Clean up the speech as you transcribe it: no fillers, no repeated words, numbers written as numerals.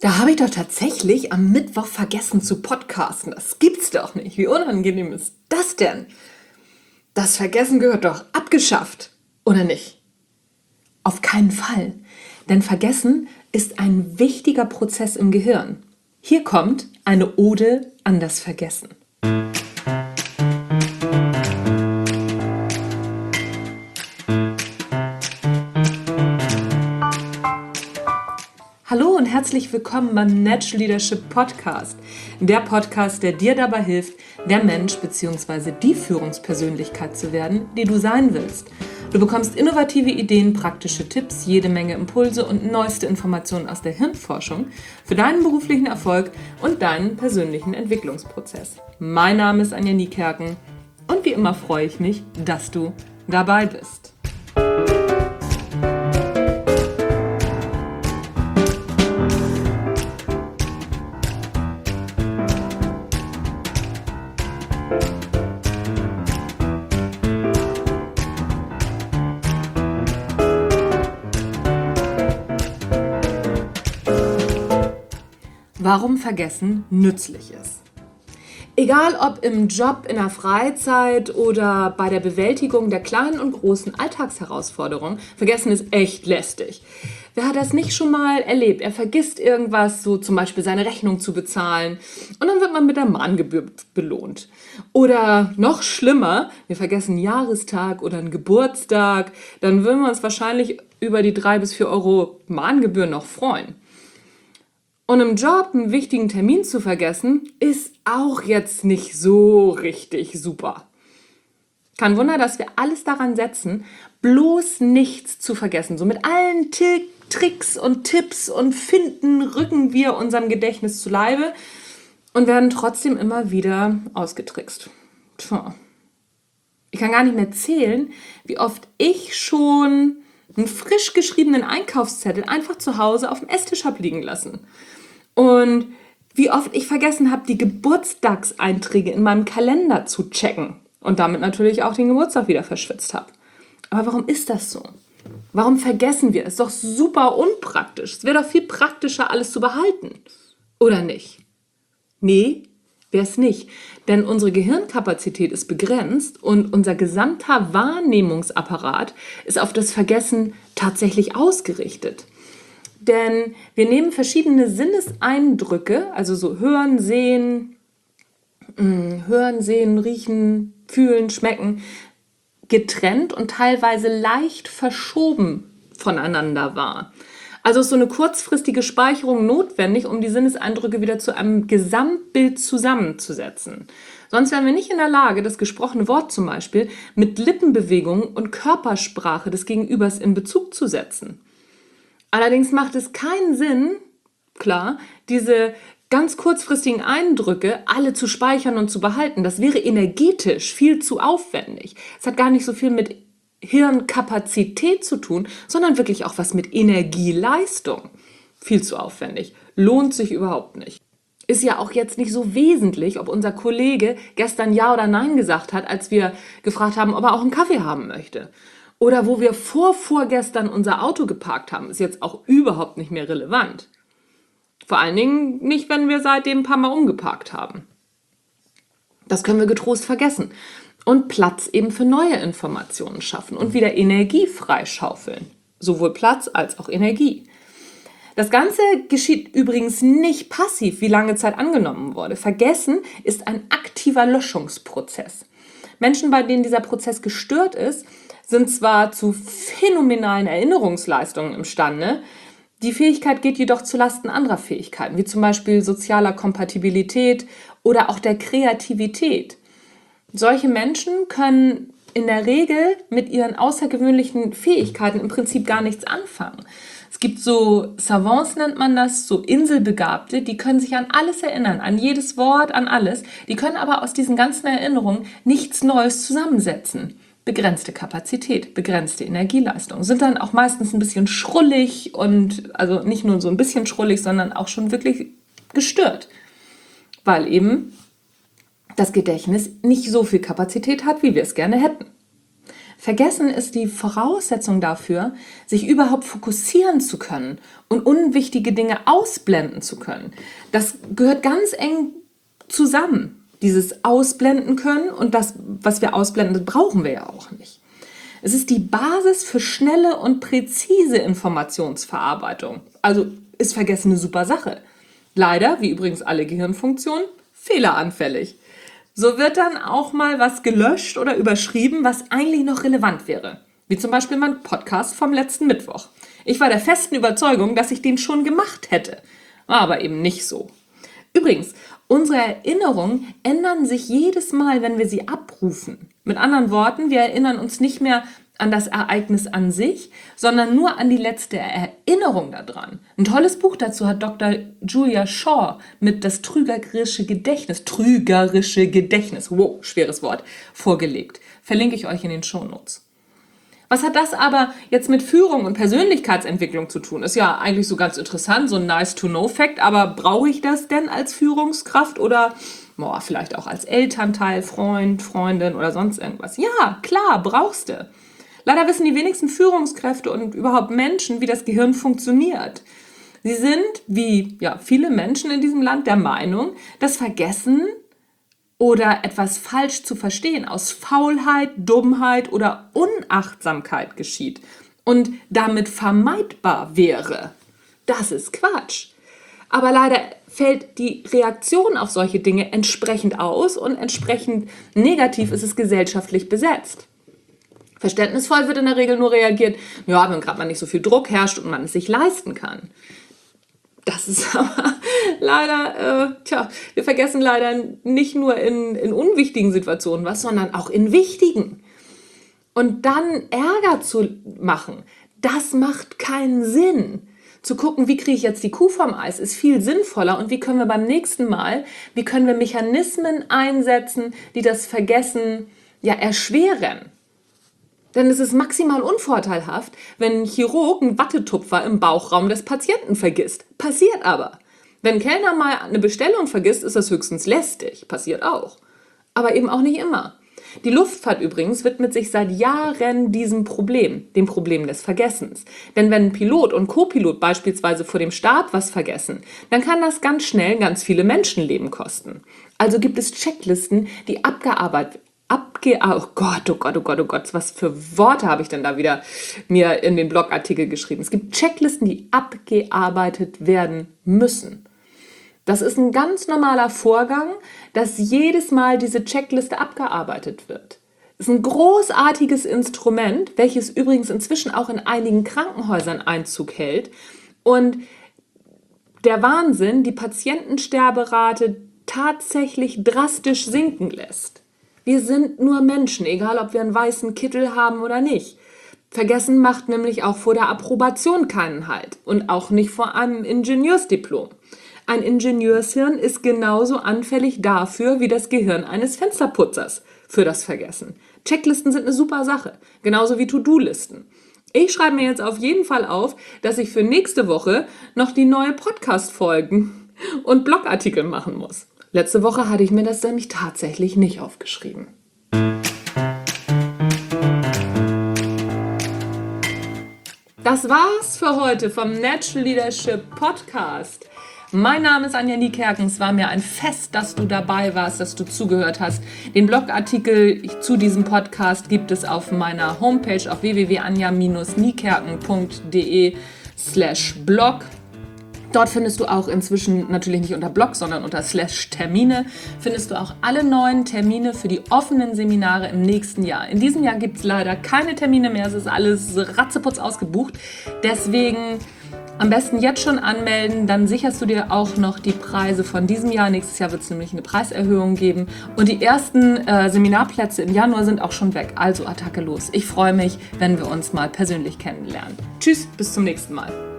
Da habe ich doch tatsächlich am Mittwoch vergessen zu podcasten. Das gibt's doch nicht. Wie unangenehm ist das denn? Das Vergessen gehört doch abgeschafft, oder nicht? Auf keinen Fall. Denn Vergessen ist ein wichtiger Prozess im Gehirn. Hier kommt eine Ode an das Vergessen. Hallo und herzlich willkommen beim Natural Leadership Podcast. Der Podcast, der dir dabei hilft, der Mensch bzw. die Führungspersönlichkeit zu werden, die du sein willst. Du bekommst innovative Ideen, praktische Tipps, jede Menge Impulse und neueste Informationen aus der Hirnforschung für deinen beruflichen Erfolg und deinen persönlichen Entwicklungsprozess. Mein Name ist Anja Niekerken und wie immer freue ich mich, dass du dabei bist. Warum Vergessen nützlich ist. Egal ob im Job, in der Freizeit oder bei der Bewältigung der kleinen und großen Alltagsherausforderungen, Vergessen ist echt lästig. Wer hat das nicht schon mal erlebt? Er vergisst irgendwas, so zum Beispiel seine Rechnung zu bezahlen und dann wird man mit der Mahngebühr belohnt. Oder noch schlimmer, wir vergessen einen Jahrestag oder einen Geburtstag, dann würden wir uns wahrscheinlich über die 3 bis 4 Euro Mahngebühr noch freuen. Und im Job einen wichtigen Termin zu vergessen, ist auch jetzt nicht so richtig super. Kein Wunder, dass wir alles daran setzen, bloß nichts zu vergessen. So mit allen Tricks und Tipps und Finden rücken wir unserem Gedächtnis zu Leibe und werden trotzdem immer wieder ausgetrickst. Tja. Ich kann gar nicht mehr zählen, wie oft ich schon einen frisch geschriebenen Einkaufszettel einfach zu Hause auf dem Esstisch habe liegen lassen. Und wie oft ich vergessen habe, die Geburtstagseinträge in meinem Kalender zu checken und damit natürlich auch den Geburtstag wieder verschwitzt habe. Aber warum ist das so? Warum vergessen wir? Das ist doch super unpraktisch. Es wäre doch viel praktischer, alles zu behalten. Oder nicht? Nee, wäre es nicht. Denn unsere Gehirnkapazität ist begrenzt und unser gesamter Wahrnehmungsapparat ist auf das Vergessen tatsächlich ausgerichtet. Denn wir nehmen verschiedene Sinneseindrücke, also so hören, sehen, riechen, fühlen, schmecken, getrennt und teilweise leicht verschoben voneinander wahr. Also ist so eine kurzfristige Speicherung notwendig, um die Sinneseindrücke wieder zu einem Gesamtbild zusammenzusetzen. Sonst wären wir nicht in der Lage, das gesprochene Wort zum Beispiel mit Lippenbewegungen und Körpersprache des Gegenübers in Bezug zu setzen. Allerdings macht es keinen Sinn, klar, diese ganz kurzfristigen Eindrücke alle zu speichern und zu behalten. Das wäre energetisch viel zu aufwendig. Es hat gar nicht so viel mit Hirnkapazität zu tun, sondern wirklich auch was mit Energieleistung. Viel zu aufwendig. Lohnt sich überhaupt nicht. Ist ja auch jetzt nicht so wesentlich, ob unser Kollege gestern Ja oder Nein gesagt hat, als wir gefragt haben, ob er auch einen Kaffee haben möchte. Oder wo wir vorgestern unser Auto geparkt haben, ist jetzt auch überhaupt nicht mehr relevant. Vor allen Dingen nicht, wenn wir seitdem ein paar Mal umgeparkt haben. Das können wir getrost vergessen. Und Platz eben für neue Informationen schaffen und wieder Energie freischaufeln. Sowohl Platz als auch Energie. Das Ganze geschieht übrigens nicht passiv, wie lange Zeit angenommen wurde. Vergessen ist ein aktiver Löschungsprozess. Menschen, bei denen dieser Prozess gestört ist, sind zwar zu phänomenalen Erinnerungsleistungen imstande, die Fähigkeit geht jedoch zulasten anderer Fähigkeiten, wie zum Beispiel sozialer Kompatibilität oder auch der Kreativität. Solche Menschen können in der Regel mit ihren außergewöhnlichen Fähigkeiten im Prinzip gar nichts anfangen. Es gibt so Savants, nennt man das, so Inselbegabte, die können sich an alles erinnern, an jedes Wort, an alles. Die können aber aus diesen ganzen Erinnerungen nichts Neues zusammensetzen. Begrenzte Kapazität, begrenzte Energieleistung. Sind dann auch meistens ein bisschen schrullig und also nicht nur so ein bisschen schrullig, sondern auch schon wirklich gestört. Weil eben das Gedächtnis nicht so viel Kapazität hat, wie wir es gerne hätten. Vergessen ist die Voraussetzung dafür, sich überhaupt fokussieren zu können und unwichtige Dinge ausblenden zu können. Das gehört ganz eng zusammen. Dieses Ausblenden können und das, was wir ausblenden, das brauchen wir ja auch nicht. Es ist die Basis für schnelle und präzise Informationsverarbeitung. Also ist Vergessen eine super Sache. Leider, wie übrigens alle Gehirnfunktionen, fehleranfällig. So wird dann auch mal was gelöscht oder überschrieben, was eigentlich noch relevant wäre. Wie zum Beispiel mein Podcast vom letzten Mittwoch. Ich war der festen Überzeugung, dass ich den schon gemacht hätte. War aber eben nicht so. Übrigens, unsere Erinnerungen ändern sich jedes Mal, wenn wir sie abrufen. Mit anderen Worten, wir erinnern uns nicht mehr an das Ereignis an sich, sondern nur an die letzte Erinnerung daran. Ein tolles Buch dazu hat Dr. Julia Shaw mit Das trügerische Gedächtnis, wow, schweres Wort, vorgelegt. Verlinke ich euch in den Shownotes. Was hat das aber jetzt mit Führung und Persönlichkeitsentwicklung zu tun? Ist ja eigentlich so ganz interessant, so ein Nice-to-know-Fact, aber brauche ich das denn als Führungskraft oder vielleicht auch als Elternteil, Freund, Freundin oder sonst irgendwas? Ja, klar, brauchst du. Leider wissen die wenigsten Führungskräfte und überhaupt Menschen, wie das Gehirn funktioniert. Sie sind, wie viele Menschen in diesem Land, der Meinung, dass Vergessen oder etwas falsch zu verstehen aus Faulheit, Dummheit oder Unachtsamkeit geschieht und damit vermeidbar wäre. Das ist Quatsch. Aber leider fällt die Reaktion auf solche Dinge entsprechend aus und entsprechend negativ ist es gesellschaftlich besetzt. Verständnisvoll wird in der Regel nur reagiert, wenn gerade mal nicht so viel Druck herrscht und man es sich leisten kann. Das ist aber leider, wir vergessen leider nicht nur in unwichtigen Situationen was, sondern auch in wichtigen. Und dann Ärger zu machen, das macht keinen Sinn. Zu gucken, wie kriege ich jetzt die Kuh vom Eis, ist viel sinnvoller. Und wie können wir beim nächsten Mal, wie können wir Mechanismen einsetzen, die das Vergessen erschweren. Denn es ist maximal unvorteilhaft, wenn ein Chirurg einen Wattetupfer im Bauchraum des Patienten vergisst. Passiert aber. Wenn ein Kellner mal eine Bestellung vergisst, ist das höchstens lästig. Passiert auch. Aber eben auch nicht immer. Die Luftfahrt übrigens widmet sich seit Jahren diesem Problem, dem Problem des Vergessens. Denn wenn ein Pilot und Co-Pilot beispielsweise vor dem Start was vergessen, dann kann das ganz schnell ganz viele Menschenleben kosten. Also gibt es Checklisten, die oh Gott, was für Worte habe ich denn da wieder mir in den Blogartikel geschrieben? Es gibt Checklisten, die abgearbeitet werden müssen. Das ist ein ganz normaler Vorgang, dass jedes Mal diese Checkliste abgearbeitet wird. Das ist ein großartiges Instrument, welches übrigens inzwischen auch in einigen Krankenhäusern Einzug hält und der Wahnsinn die Patientensterberate tatsächlich drastisch sinken lässt. Wir sind nur Menschen, egal ob wir einen weißen Kittel haben oder nicht. Vergessen macht nämlich auch vor der Approbation keinen Halt und auch nicht vor einem Ingenieursdiplom. Ein Ingenieurshirn ist genauso anfällig dafür wie das Gehirn eines Fensterputzers für das Vergessen. Checklisten sind eine super Sache, genauso wie To-Do-Listen. Ich schreibe mir jetzt auf jeden Fall auf, dass ich für nächste Woche noch die neue Podcast-Folgen und Blogartikel machen muss. Letzte Woche hatte ich mir das nämlich tatsächlich nicht aufgeschrieben. Das war's für heute vom Natural Leadership Podcast. Mein Name ist Anja Niekerken. Es war mir ein Fest, dass du dabei warst, dass du zugehört hast. Den Blogartikel zu diesem Podcast gibt es auf meiner Homepage auf www.anja-niekerken.de/blog. Dort findest du auch inzwischen natürlich nicht unter Blog, sondern unter /Termine findest du auch alle neuen Termine für die offenen Seminare im nächsten Jahr. In diesem Jahr gibt es leider keine Termine mehr, es ist alles ratzeputz ausgebucht. Deswegen am besten jetzt schon anmelden, dann sicherst du dir auch noch die Preise von diesem Jahr. Nächstes Jahr wird es nämlich eine Preiserhöhung geben. Und die ersten Seminarplätze im Januar sind auch schon weg. Also Attacke los. Ich freue mich, wenn wir uns mal persönlich kennenlernen. Tschüss, bis zum nächsten Mal.